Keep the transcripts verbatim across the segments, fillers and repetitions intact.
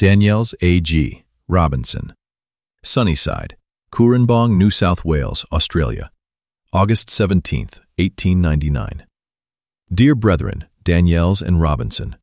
Daniels A G Robinson. Sunnyside, Cooranbong, New South Wales, Australia, August seventeenth, eighteen ninety-nine. Dear Brethren, Daniels and Robinson,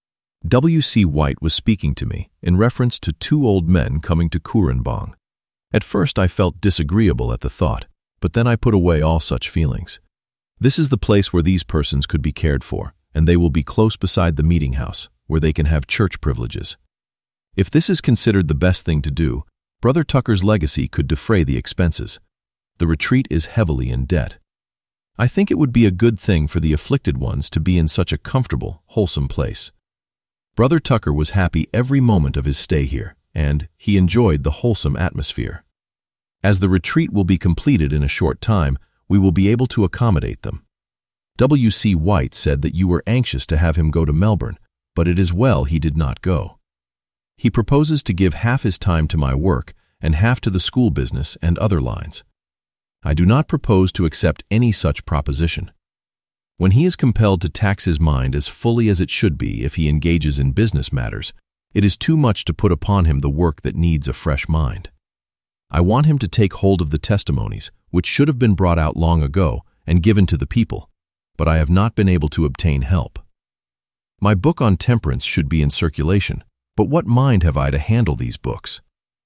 W C White was speaking to me in reference to two old men coming to Cooranbong. At first I felt disagreeable at the thought, but then I put away all such feelings. This is the place where these persons could be cared for, and they will be close beside the meeting house, where they can have church privileges. If this is considered the best thing to do, Brother Tucker's legacy could defray the expenses. The retreat is heavily in debt. I think it would be a good thing for the afflicted ones to be in such a comfortable, wholesome place. Brother Tucker was happy every moment of his stay here, and he enjoyed the wholesome atmosphere. As the retreat will be completed in a short time, we will be able to accommodate them. W C White said that you were anxious to have him go to Melbourne, but it is well he did not go. He proposes to give half his time to my work and half to the school business and other lines. I do not propose to accept any such proposition. When he is compelled to tax his mind as fully as it should be if he engages in business matters, it is too much to put upon him the work that needs a fresh mind. I want him to take hold of the testimonies, which should have been brought out long ago and given to the people, but I have not been able to obtain help. My book on temperance should be in circulation, but what mind have I to handle these books?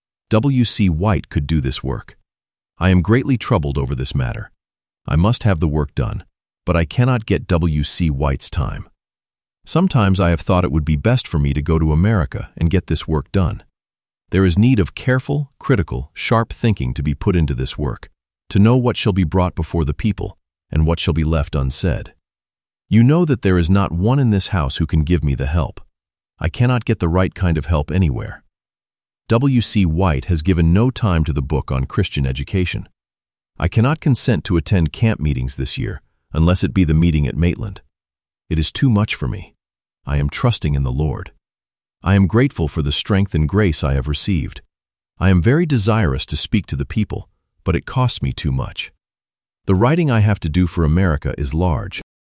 W C White could do this work. I am greatly troubled over this matter. I must have the work done, but I cannot get W C White's time. Sometimes I have thought it would be best for me to go to America and get this work done. There is need of careful, critical, sharp thinking to be put into this work, to know what shall be brought before the people and what shall be left unsaid. You know that there is not one in this house who can give me the help. I cannot get the right kind of help anywhere. W C White has given no time to the book on Christian education. I cannot consent to attend camp meetings this year, unless it be the meeting at Maitland. It is too much for me. I am trusting in the Lord. I am grateful for the strength and grace I have received. I am very desirous to speak to the people, but it costs me too much. The writing I have to do for America is large.